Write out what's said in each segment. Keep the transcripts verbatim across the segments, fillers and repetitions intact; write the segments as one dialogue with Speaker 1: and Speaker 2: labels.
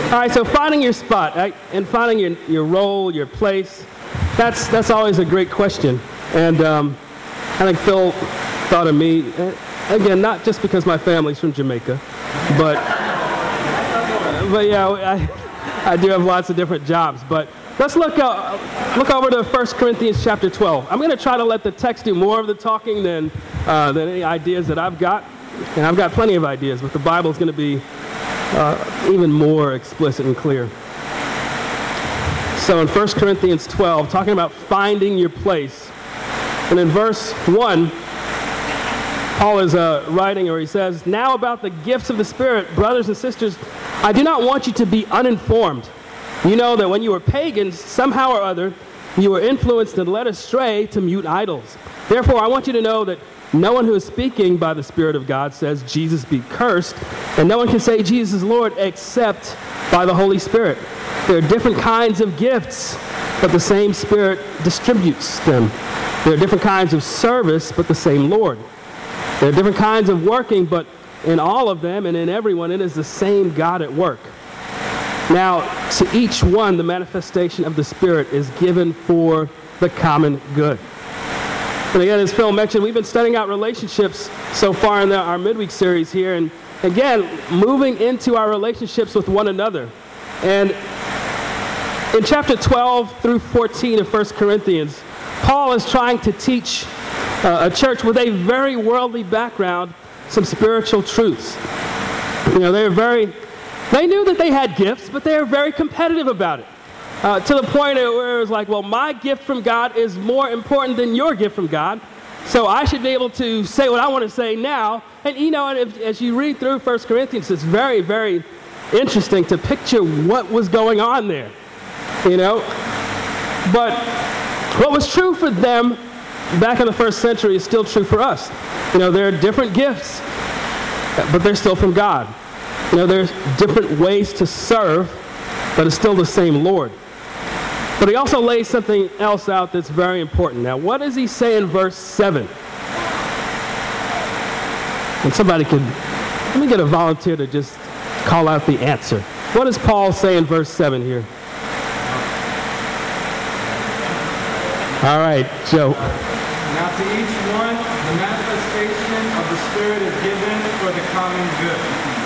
Speaker 1: All right, so finding your spot, right? And finding your, your role, your place, that's that's always a great question. And um, I think Phil thought of me, again, not just because my family's from Jamaica, but, but yeah, I, I do have lots of different jobs. But let's look, uh, look over to First Corinthians chapter twelve. I'm going to try to let the text do more of the talking than, uh, than any ideas that I've got. And I've got plenty of ideas, but the Bible is going to be uh, even more explicit and clear. So in First Corinthians twelve, talking about finding your place. And in verse one, Paul is uh, writing, or he says, "Now about the gifts of the Spirit, brothers and sisters, I do not want you to be uninformed. You know that when you were pagans, somehow or other, you were influenced and led astray to mute idols. Therefore, I want you to know that no one who is speaking by the Spirit of God says, 'Jesus be cursed,' and no one can say, 'Jesus is Lord,' except by the Holy Spirit. There are different kinds of gifts, but the same Spirit distributes them. There are different kinds of service, but the same Lord. There are different kinds of working, but in all of them and in everyone, it is the same God at work. Now, to each one, the manifestation of the Spirit is given for the common good." And again, as Phil mentioned, we've been studying out relationships so far in the, our midweek series here. And again, moving into our relationships with one another. And in chapter twelve through fourteen of First Corinthians, Paul is trying to teach uh, a church with a very worldly background some spiritual truths. You know, they're very, they knew that they had gifts, but they were very competitive about it. Uh, to the point where it was like, well, my gift from God is more important than your gift from God, so I should be able to say what I want to say now. And, you know, and if, as you read through First Corinthians, it's very, very interesting to picture what was going on there, you know. But what was true for them back in the first century is still true for us. You know, there are different gifts, but they're still from God. You know, there's different ways to serve, but it's still the same Lord. But he also lays something else out that's very important. Now, what does he say in verse seven? And somebody could, let me get a volunteer to just call out the answer. What does Paul say in verse seven here? All right, Joe.
Speaker 2: Now to each one, the manifestation of the Spirit is given for the common good.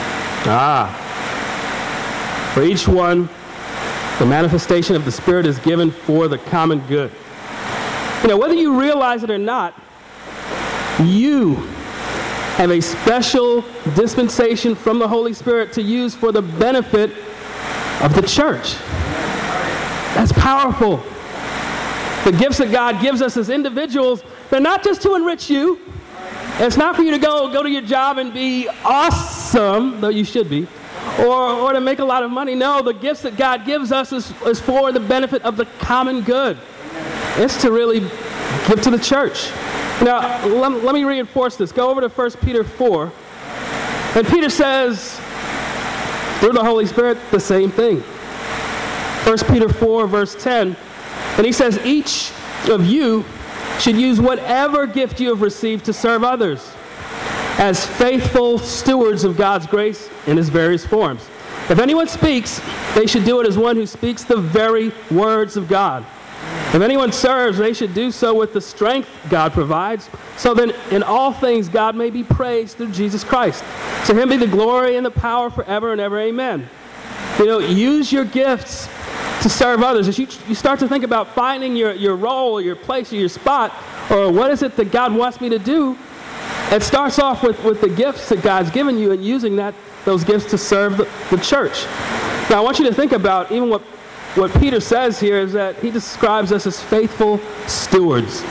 Speaker 1: Ah. For each one, the manifestation of the Spirit is given for the common good. You know, whether you realize it or not, you have a special dispensation from the Holy Spirit to use for the benefit of the church. That's powerful. The gifts that God gives us as individuals, they're not just to enrich you. It's not for you to go, go to your job and be awesome, though you should be, or, or to make a lot of money. No, the gifts that God gives us is, is for the benefit of the common good. It's to really give to the church. Now, let, let me reinforce this. Go over to First Peter four. And Peter says, through the Holy Spirit, the same thing. First Peter four, verse ten. And he says, each of you should use whatever gift you have received to serve others as faithful stewards of God's grace in its various forms. If anyone speaks, they should do it as one who speaks the very words of God. If anyone serves, they should do so with the strength God provides, so that in all things God may be praised through Jesus Christ. To him be the glory and the power forever and ever. Amen. You know, use your gifts to serve others. As you, you start to think about finding your, your role, or your place, or your spot, or what is it that God wants me to do, it starts off with, with the gifts that God's given you and using that those gifts to serve the, the church. Now, I want you to think about even what, what Peter says here is that he describes us as faithful stewards.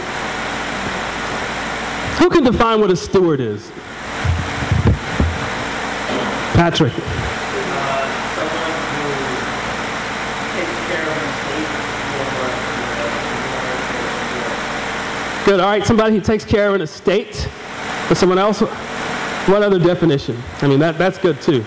Speaker 1: Who can define what a steward is? Patrick. Good. All right, somebody who takes care of an estate for someone else. What other definition? I mean, that that's good too.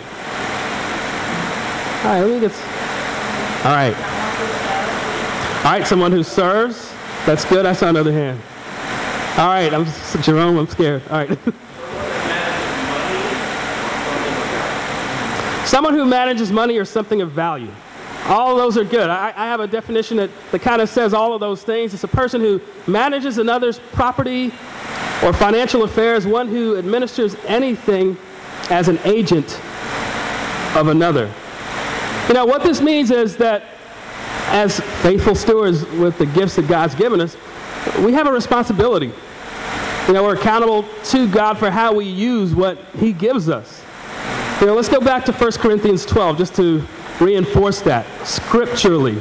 Speaker 1: All right, let me get. All right. All right, someone who serves. That's good. I saw another hand. All right, I'm Jerome. I'm scared. All right. Someone who manages money or something of value. All of those are good. I, I have a definition that, that kind of says all of those things. It's a person who manages another's property or financial affairs, one who administers anything as an agent of another. You know, what this means is that as faithful stewards with the gifts that God's given us, we have a responsibility. You know, we're accountable to God for how we use what he gives us. You know, let's go back to First Corinthians twelve just to reinforce that scripturally.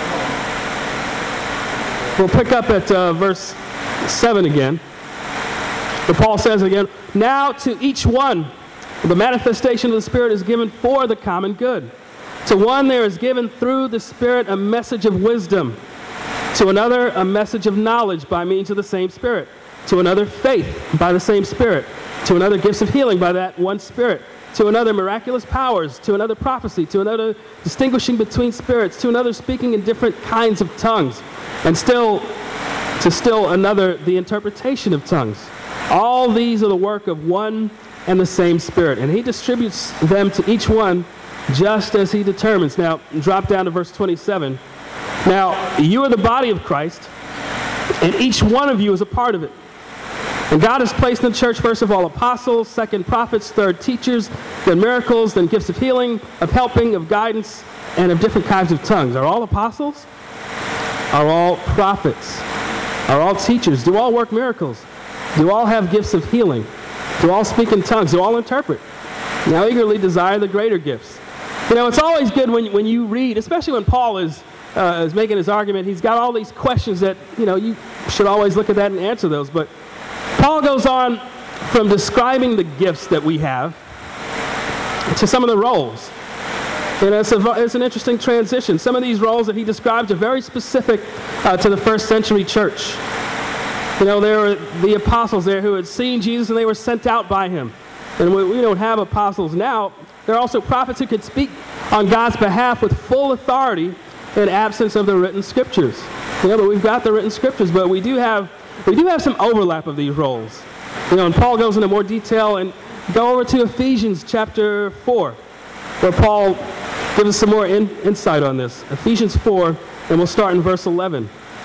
Speaker 1: We'll pick up at uh, verse seven again. But Paul says again, now to each one, the manifestation of the Spirit is given for the common good. To one there is given through the Spirit a message of wisdom. To another a message of knowledge by means of the same Spirit. To another faith by the same Spirit. To another gifts of healing by that one Spirit. To another miraculous powers. To another prophecy. To another distinguishing between spirits. To another speaking in different kinds of tongues. And still, to still another the interpretation of tongues. All these are the work of one and the same Spirit. And he distributes them to each one just as he determines. Now, drop down to verse twenty-seven. Now, you are the body of Christ, and each one of you is a part of it. And God has placed in the church, first of all, apostles, second prophets, third teachers, then miracles, then gifts of healing, of helping, of guidance, and of different kinds of tongues. Are all apostles? Are all prophets? Are all teachers? Do all work miracles? Do all have gifts of healing? Do all speak in tongues? Do all interpret? Now eagerly desire the greater gifts. You know, it's always good when, when you read, especially when Paul is, uh, is making his argument, he's got all these questions that, you know, you should always look at that and answer those. But Paul goes on from describing the gifts that we have to some of the roles. And it's, a, it's an interesting transition. Some of these roles that he describes are very specific uh, to the first century church. You know, there were the apostles there who had seen Jesus and they were sent out by him. And we, we don't have apostles now. There are also prophets who could speak on God's behalf with full authority in absence of the written scriptures. You know, but we've got the written scriptures, but we do have we do have some overlap of these roles. You know, and Paul goes into more detail, and go over to Ephesians chapter four, where Paul gives us some more in, insight on this. Ephesians four, and we'll start in verse eleven.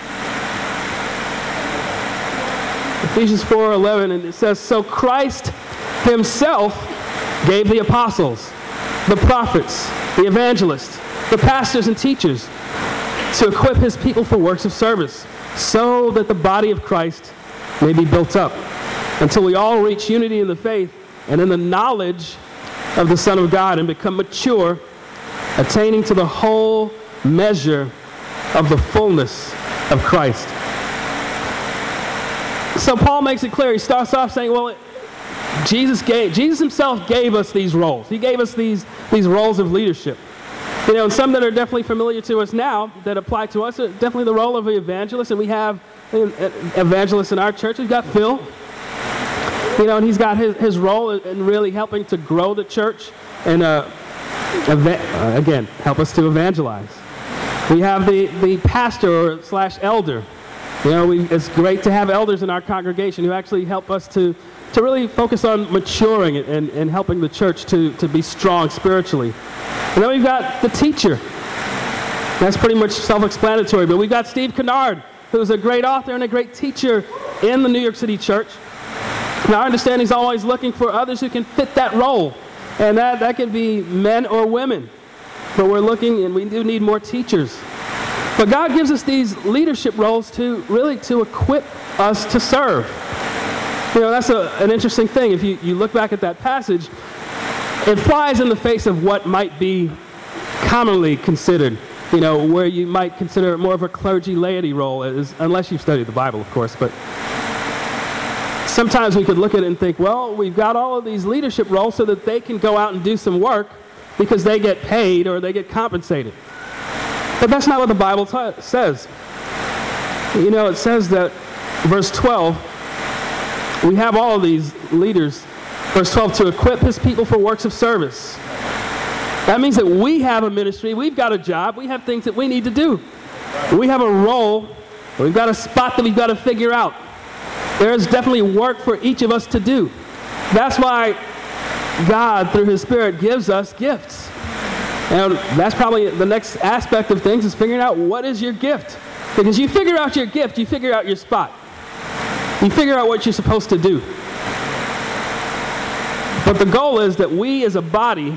Speaker 1: Ephesians four eleven, and it says, so Christ himself gave the apostles, the prophets, the evangelists, the pastors and teachers to equip his people for works of service, so that the body of Christ may be built up until we all reach unity in the faith and in the knowledge of the Son of God and become mature, attaining to the whole measure of the fullness of Christ. So Paul makes it clear. He starts off saying, well, it, Jesus gave, Jesus himself gave us these roles. He gave us these, these roles of leadership. You know, and some that are definitely familiar to us now that apply to us are definitely the role of an evangelist. And we have an evangelist in our church. We've got Phil. You know, and he's got his, his role in really helping to grow the church and, uh, eva- uh, again, help us to evangelize. We have the, the pastor or slash elder. You know, we, it's great to have elders in our congregation who actually help us to, to really focus on maturing and, and helping the church to, to be strong spiritually. And then we've got the teacher. That's pretty much self-explanatory. But we've got Steve Kennard, who's a great author and a great teacher in the New York City church. Now, I understand he's always looking for others who can fit that role. And that, that can be men or women. But we're looking, and we do need more teachers. But God gives us these leadership roles to really to equip us to serve. You know, that's a, an interesting thing. If you, you look back at that passage, it flies in the face of what might be commonly considered, you know, where you might consider it more of a clergy laity role, as, unless you've studied the Bible, of course. But sometimes we could look at it and think, well, we've got all of these leadership roles so that they can go out and do some work because they get paid or they get compensated. But that's not what the Bible t- says. You know, it says that, verse twelve, we have all of these leaders, verse twelve, to equip his people for works of service. That means that we have a ministry, we've got a job, we have things that we need to do. We have a role, we've got a spot that we've got to figure out. There is definitely work for each of us to do. That's why God, through his Spirit, gives us gifts. And that's probably the next aspect of things, is figuring out what is your gift. Because you figure out your gift, you figure out your spot. You figure out what you're supposed to do. But the goal is that we as a body,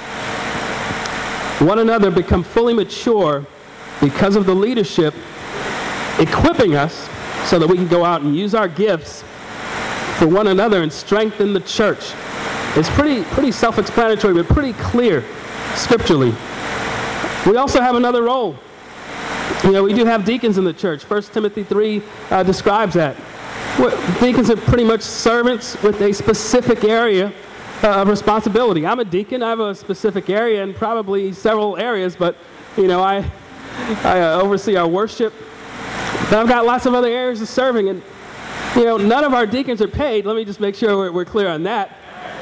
Speaker 1: one another, become fully mature because of the leadership equipping us so that we can go out and use our gifts for one another and strengthen the church. It's pretty, pretty self-explanatory, but pretty clear scripturally. We also have another role. You know, we do have deacons in the church. First Timothy three uh, describes that. Deacons are pretty much servants with a specific area uh, of responsibility. I'm a deacon. I have a specific area and probably several areas, but, you know, I, I uh, oversee our worship. But I've got lots of other areas of serving, and, you know, none of our deacons are paid. Let me just make sure we're, we're clear on that.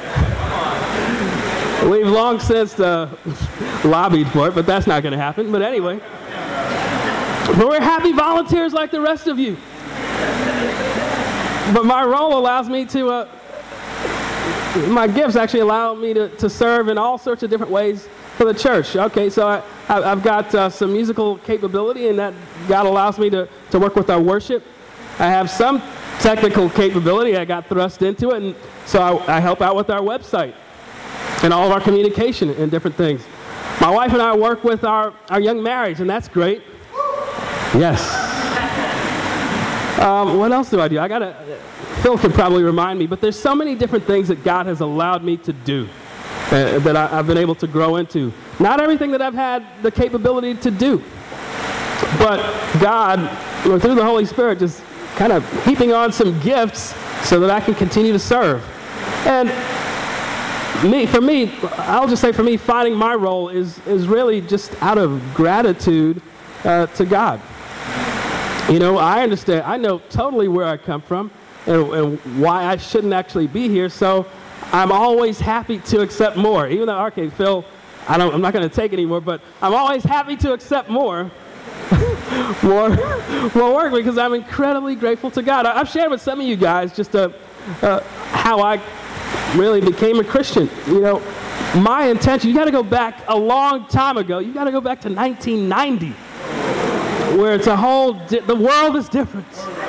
Speaker 1: We've long since uh, lobbied for it, but that's not going to happen. But anyway, but we're happy volunteers like the rest of you. But my role allows me to, uh, my gifts actually allow me to, to serve in all sorts of different ways for the church. Okay, so I, I've got uh, some musical capability, and that God allows me to, to work with our worship. I have some technical capability. I got thrust into it, and so I, I help out with our website and all of our communication and different things. My wife and I work with our, our young marrieds, and that's great. Yes. Um, what else do I do? I gotta, Phil could probably remind me, but there's so many different things that God has allowed me to do uh, that I, I've been able to grow into. Not everything that I've had the capability to do, but God, you know, through the Holy Spirit, just kind of heaping on some gifts so that I can continue to serve. And me, for me, I'll just say for me, finding my role is, is really just out of gratitude uh, to God. You know, I understand, I know totally where I come from and, and why I shouldn't actually be here, so I'm always happy to accept more. Even though, okay, Phil, I don't, I'm not going to take any more, but I'm always happy to accept more, more, more work, because I'm incredibly grateful to God. I, I've shared with some of you guys just uh, uh, how I really became a Christian. You know, my intention, you got to go back a long time ago. You got to go back to nineteen ninety, where it's a whole, di- the world is different.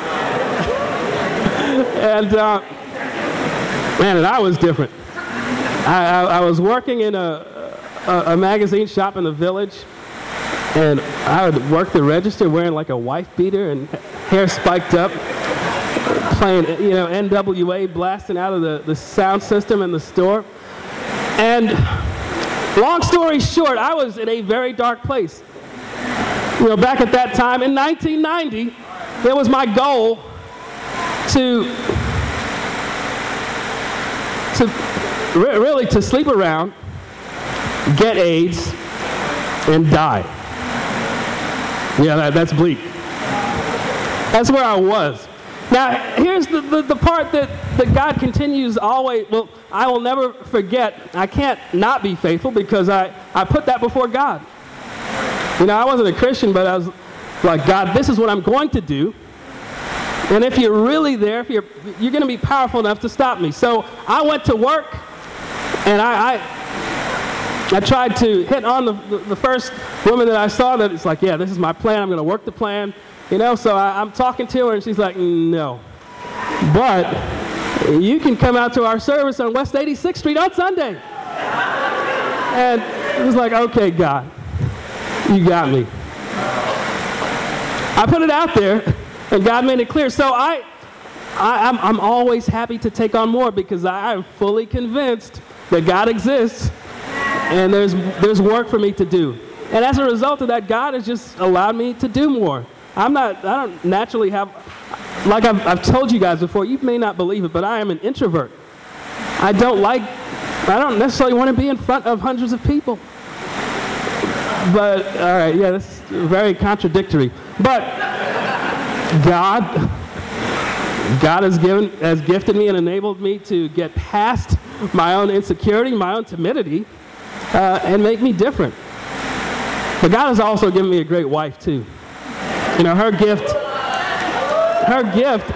Speaker 1: and, uh, man, and I was different. I, I, I was working in a, a, a magazine shop in the village, and I would work the register wearing like a wife beater and hair spiked up, playing, you know, N W A blasting out of the, the sound system in the store. And long story short, I was in a very dark place. You know, back at that time in nineteen ninety, it was my goal to, to re- really to sleep around, get AIDS, and die. Yeah, that, that's bleak. That's where I was. Now, here's the, the, the part that, that God continues always, well, I will never forget. I can't not be faithful because I, I put that before God. You know, I wasn't a Christian, but I was like, God, this is what I'm going to do. And if you're really there, if you're, you're going to be powerful enough to stop me. So I went to work, and I, I, I tried to hit on the, the, the first woman that I saw that it's like, yeah, this is my plan. I'm going to work the plan. You know, so I, I'm talking to her, and she's like, no. But you can come out to our service on West eighty-sixth Street on Sunday. And it was like, okay, God, you got me. I put it out there, and God made it clear. So I, I, I'm, I'm always happy to take on more because I am fully convinced that God exists, and there's, there's work for me to do. And as a result of that, God has just allowed me to do more. I'm not, I don't naturally have, like I've, I've told you guys before, you may not believe it, but I am an introvert. I don't like, I don't necessarily want to be in front of hundreds of people. But, all right, yeah, that's very contradictory. But God, God has given, has gifted me and enabled me to get past my own insecurity, my own timidity, uh, and make me different. But God has also given me a great wife, too. You know, her gift, her gift,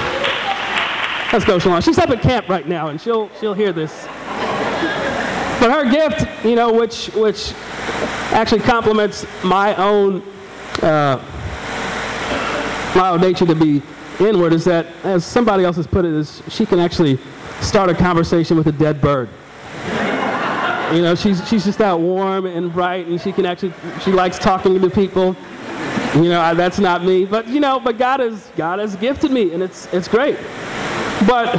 Speaker 1: let's go, Shalon. She's up at camp right now, and she'll she'll hear this. But her gift, you know, which which actually complements my own uh, my own nature to be inward, is that, as somebody else has put it, is she can actually start a conversation with a dead bird. You know, she's she's just that warm and bright, and she can actually she likes talking to people. You know, I, that's not me, but you know, but God has God has gifted me, and it's it's great. But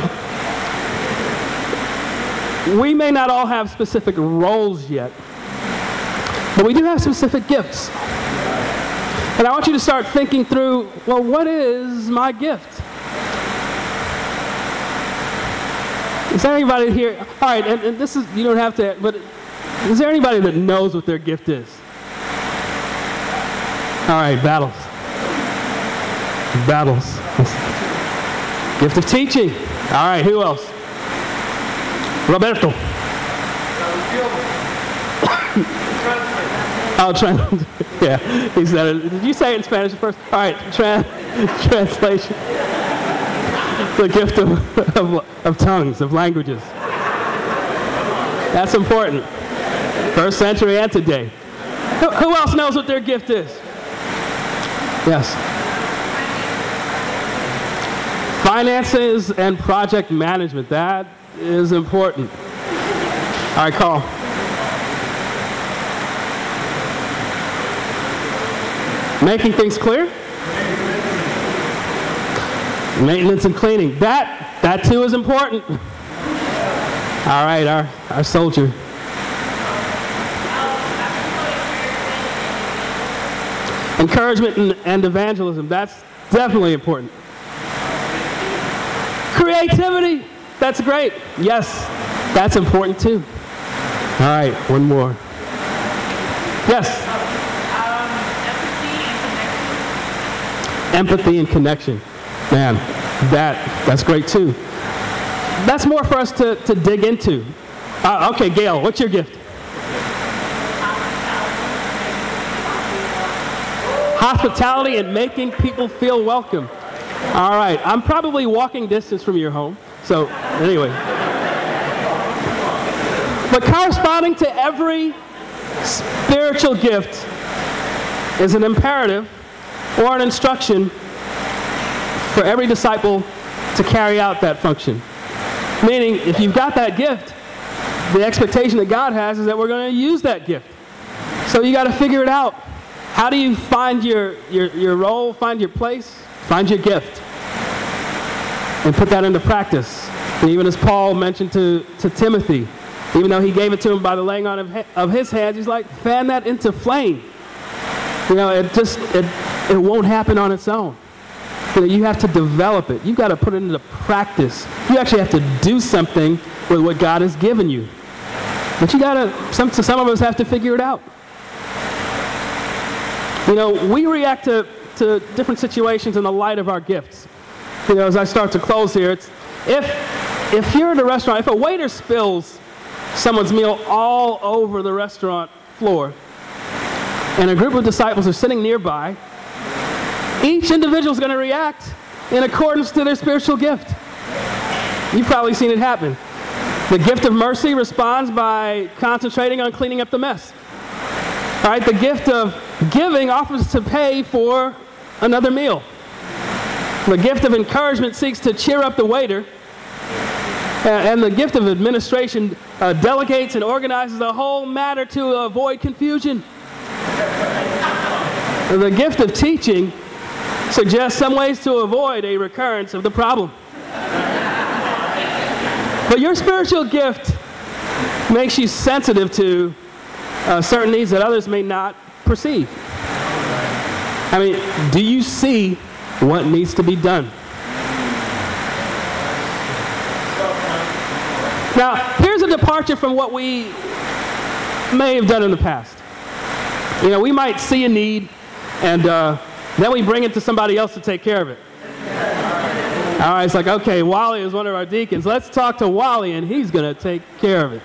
Speaker 1: we may not all have specific roles yet, but we do have specific gifts. And I want you to start thinking through, well, what is my gift? Is there anybody here? All right, and, and this is, you don't have to, but is there anybody that knows what their gift is? All right, battles. Battles. Gift of teaching. All right, who else? Roberto. Oh, trans. Yeah, he said it. Did you say it in Spanish first? All right, trans translation. The gift of, of, of tongues, of languages. That's important. First century and today. Who, who else knows what their gift is? Yes. Finances and project management. That is important. All right, Carl. Making things clear. Maintenance and cleaning. That, that too is important. All right, our, our soldier. Encouragement and, and evangelism. That's definitely important. Creativity. That's great. Yes, that's important too. All right, one more. Yes. Um, empathy and connection. Empathy and connection. Man, that that's great too. That's more for us to, to dig into. Uh, okay, Gail, what's your gift? Hospitality and making people feel welcome. All right, I'm probably walking distance from your home, so anyway. But corresponding to every spiritual gift is an imperative or an instruction for every disciple to carry out that function. Meaning, if you've got that gift, the expectation that God has is that we're going to use that gift. So you got to figure it out. How do you find your, your, your role, find your place, find your gift, and put that into practice? And even as Paul mentioned to, to Timothy, even though he gave it to him by the laying on of, of his hands, he's like, fan that into flame. You know, it just, it, it won't happen on its own. You know, you have to develop it. You've got to put it into practice. You actually have to do something with what God has given you. But you got to, some, some of us have to figure it out. You know, we react to, to different situations in the light of our gifts. You know, as I start to close here, it's, if, if you're in a restaurant, if a waiter spills someone's meal all over the restaurant floor, and a group of disciples are sitting nearby, each individual is going to react in accordance to their spiritual gift. You've probably seen it happen. The gift of mercy responds by concentrating on cleaning up the mess. All right, the gift of giving offers to pay for another meal. The gift of encouragement seeks to cheer up the waiter. And the gift of administration uh, delegates and organizes the whole matter to avoid confusion. The gift of teaching suggests some ways to avoid a recurrence of the problem. But your spiritual gift makes you sensitive to uh, certain needs that others may not perceive. I mean, do you see what needs to be done? Now, here's a departure from what we may have done in the past. You know, we might see a need, and uh, then we bring it to somebody else to take care of it. All right, it's like, okay, Wally is one of our deacons. Let's talk to Wally, and he's going to take care of it.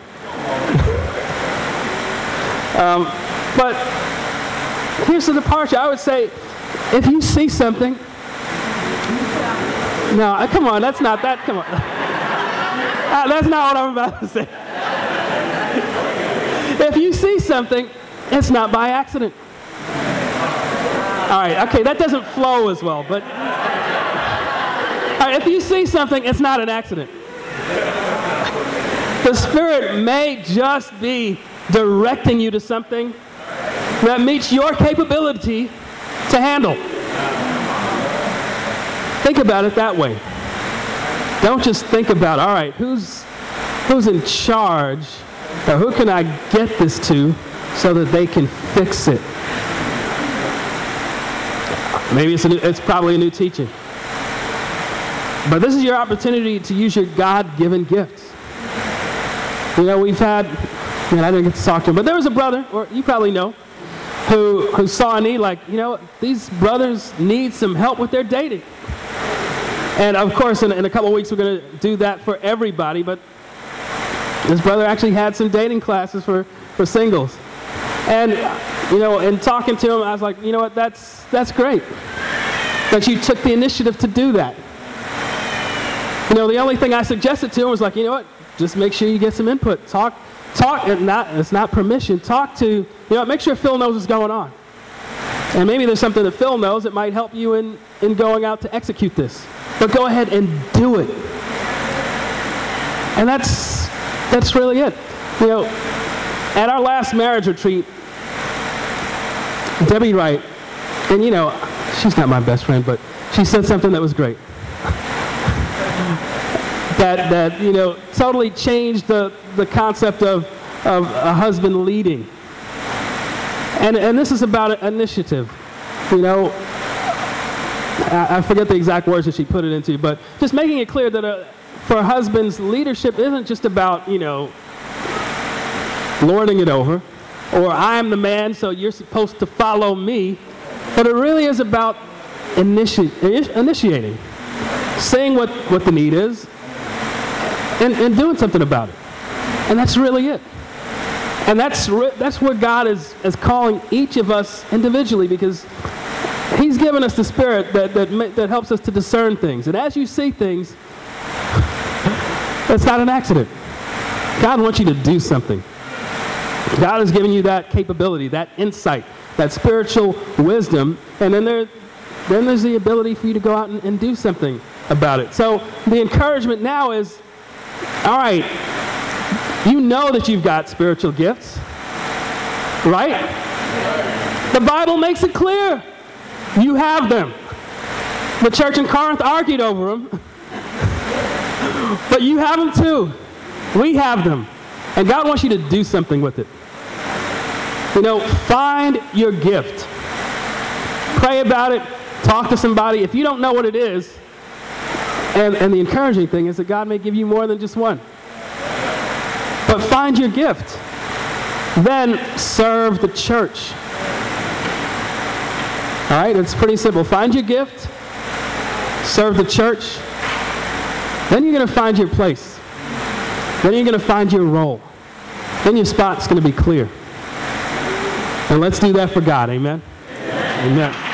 Speaker 1: um, but here's the departure. I would say, if you see something, no, come on, that's not that. Come on, uh, that's not what I'm about to say. If you see something, it's not by accident. All right, okay, that doesn't flow as well, but... All right, if you see something, it's not an accident. The Spirit may just be directing you to something that meets your capability to handle. Think about it that way. Don't just think about, all right, who's, who's in charge, or who can I get this to so that they can fix it? Maybe it's, a new, it's probably a new teaching. But this is your opportunity to use your God-given gifts. You know, we've had, man, I didn't get to talk to him, but there was a brother, or you probably know, who, who saw a need like, you know, these brothers need some help with their dating. And of course, in, in a couple of weeks, we're going to do that for everybody, but this brother actually had some dating classes for, for singles. And, you know, in talking to him, I was like, you know what, that's, that's great that you took the initiative to do that. You know, the only thing I suggested to him was like, you know what, just make sure you get some input. Talk, talk, and not, it's not permission. Talk to, you know, make sure Phil knows what's going on. And maybe there's something that Phil knows that might help you in, in going out to execute this. But go ahead and do it. And that's, that's really it. You know, at our last marriage retreat, Debbie Wright, and you know, she's not my best friend, but she said something that was great. That, that you know, totally changed the, the concept of, of a husband leading. And, and this is about initiative. You know, I, I forget the exact words that she put it into, but just making it clear that a, for husbands, leadership isn't just about, you know, lording it over, or I'm the man, so you're supposed to follow me, but it really is about initi- initiating, saying what, what the need is, and, and doing something about it. And that's really it. And that's re- that's where God is, is calling each of us individually, because he's given us the Spirit that, that, that helps us to discern things. And as you see things, it's not an accident. God wants you to do something. God has given you that capability, that insight, that spiritual wisdom, and then there, then there's the ability for you to go out and, and do something about it. So the encouragement now is, all right, you know that you've got spiritual gifts, right? The Bible makes it clear. You have them. The church in Corinth argued over them, but you have them too. We have them. And God wants you to do something with it. You know, find your gift. Pray about it. Talk to somebody. If you don't know what it is, and, and the encouraging thing is that God may give you more than just one. But find your gift. Then serve the church. All right, it's pretty simple. Find your gift. Serve the church. Then you're going to find your place. Then you're going to find your role. Then your spot's going to be clear. And let's do that for God. Amen? Amen. Amen.